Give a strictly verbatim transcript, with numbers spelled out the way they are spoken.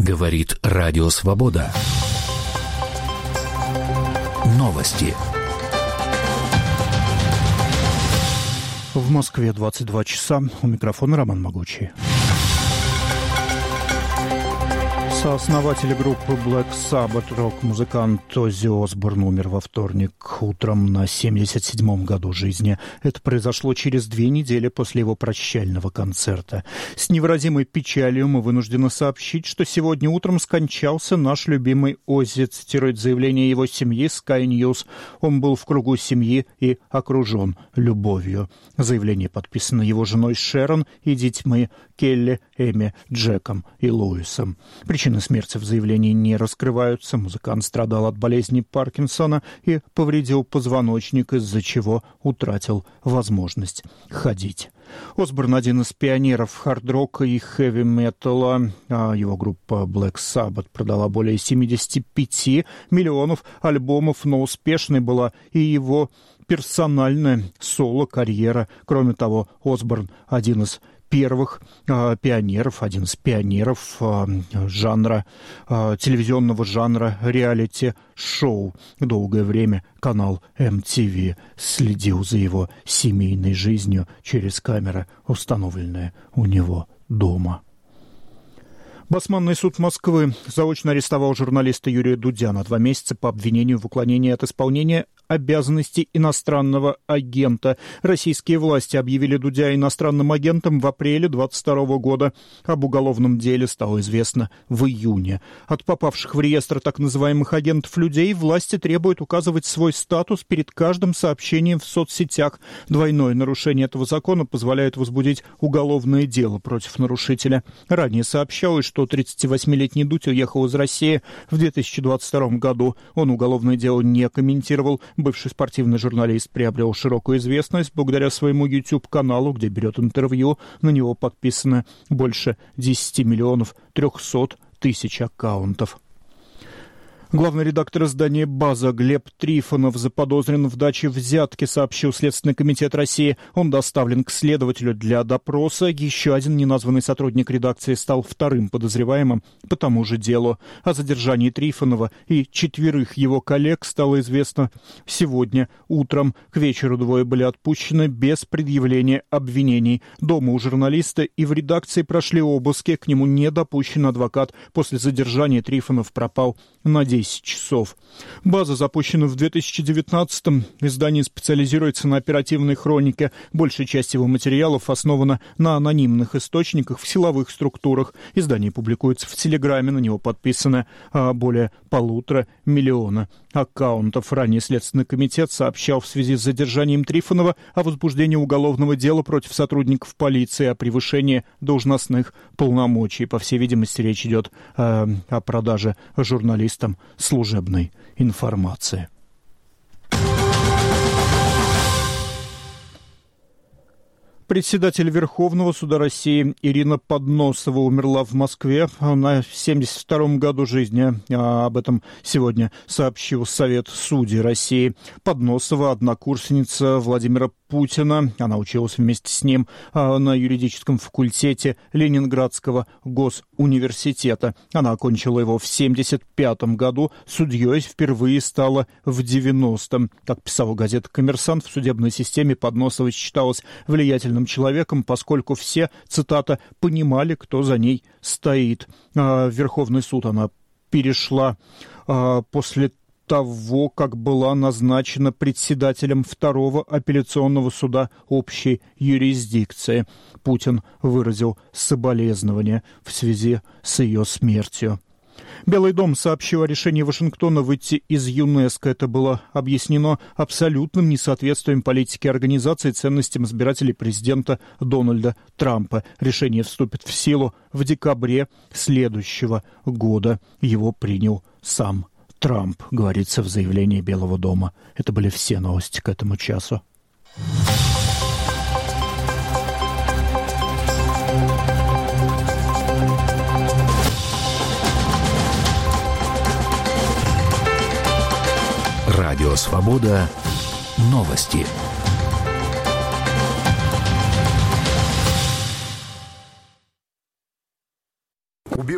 Говорит Радио Свобода. Новости. В Москве двадцать два часа. У микрофона Роман Могучий. Сооснователь группы Black Sabbath, рок-музыкант Оззи Осборн, умер во вторник утром на семьдесят седьмом году жизни. Это произошло через две недели после его прощального концерта. С невыразимой печалью мы вынуждены сообщить, что сегодня утром скончался наш любимый Оззи, цитирует заявление его семьи Sky News. Он был в кругу семьи и окружен любовью. Заявление подписано его женой Шерон и детьми Келли, Эми, Джеком и Луисом. Причины смерти в заявлении не раскрываются. Музыкант страдал от болезни Паркинсона и повредил позвоночник, из-за чего утратил возможность ходить. Осборн — один из пионеров хард-рока и хэви-металла. А его группа Black Sabbath продала более семьдесят пять миллионов альбомов, но успешной была и его персональная соло-карьера. Кроме того, Осборн — один из первых э, пионеров, один из пионеров э, жанра, э, телевизионного жанра реалити-шоу. Долгое время канал эм ти ви следил за его семейной жизнью через камеры, установленные у него дома. Басманный суд Москвы заочно арестовал журналиста Юрия Дудя на два месяца по обвинению в уклонении от исполнения обязанностей иностранного агента. Российские власти объявили Дудя иностранным агентом в апреле двадцать второго года. Об уголовном деле стало известно в июне. От попавших в реестр так называемых агентов людей власти требуют указывать свой статус перед каждым сообщением в соцсетях. Двойное нарушение этого закона позволяет возбудить уголовное дело против нарушителя. Ранее сообщалось, что тридцативосьмилетний Дудь уехал из России в две тысячи двадцать втором году. Он уголовное дело не комментировал. Бывший спортивный журналист приобрел широкую известность благодаря своему YouTube-каналу, где берет интервью. На него подписано больше десять миллионов триста тысяч аккаунтов. Главный редактор издания «База» Глеб Трифонов заподозрен в даче взятки, сообщил Следственный комитет России. Он доставлен к следователю для допроса. Еще один неназванный сотрудник редакции стал вторым подозреваемым по тому же делу. О задержании Трифонова и четверых его коллег стало известно сегодня утром. К вечеру двое были отпущены без предъявления обвинений. Дома у журналиста и в редакции прошли обыски. К нему не допущен адвокат. После задержания Трифонов пропал на десять часов. «База» запущена в две тысячи девятнадцатом. Издание специализируется на оперативной хронике. Большая часть его материалов основана на анонимных источниках в силовых структурах. Издание публикуется в Телеграме. На него подписано а, более полутора миллиона аккаунтов. Ранее Следственный комитет сообщал в связи с задержанием Трифонова о возбуждении уголовного дела против сотрудников полиции о превышении должностных полномочий. По всей видимости, речь идет э, о продаже журналистам служебной информации. Председатель Верховного суда России Ирина Подносова умерла в Москве на семьдесят втором году жизни. Об этом сегодня сообщил Совет судей России. Подносова — однокурсница Владимира Путина. Она училась вместе с ним на юридическом факультете Ленинградского госуниверситета. Она окончила его в семьдесят пятом году. Судьей впервые стала в девяностом. Как писала газета «Коммерсант», в судебной системе Подносова считалась влиятельным человеком, поскольку все, цитата, понимали, кто за ней стоит. В Верховный суд она перешла после того, как была назначена председателем второго апелляционного суда общей юрисдикции. Путин выразил соболезнования в связи с ее смертью. Белый дом сообщил о решении Вашингтона выйти из ЮНЕСКО. Это было объяснено абсолютным несоответствием политики организации ценностям избирателей президента Дональда Трампа. Решение вступит в силу в декабре следующего года. Его принял сам Трамп, говорится в заявлении Белого дома. Это были все новости к этому часу. Радио Свобода. Новости.